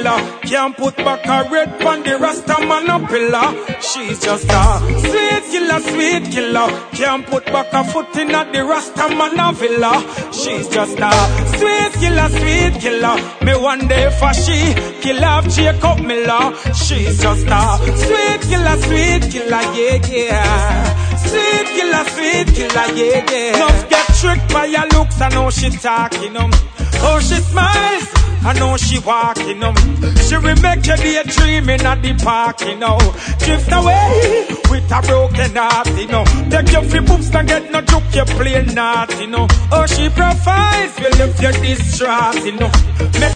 killer. Can't put back a red on the Rasta man a pillar. She's just a sweet killer, sweet killer. Can't put back a foot in at the Rasta man a villa. She's just a sweet killer, sweet killer. Me one day for she kill off Jacob Miller. She's just a sweet killer, yeah, yeah. Sweet killer, yeah, yeah. Love get tricked by her looks, I know she talking Oh, she smiles, I know she walking She will make you daydreaming at the park, Drift away with a broken heart, Take your free books and get no joke, you play naughty, Oh, she provides, will if you're distraught, Make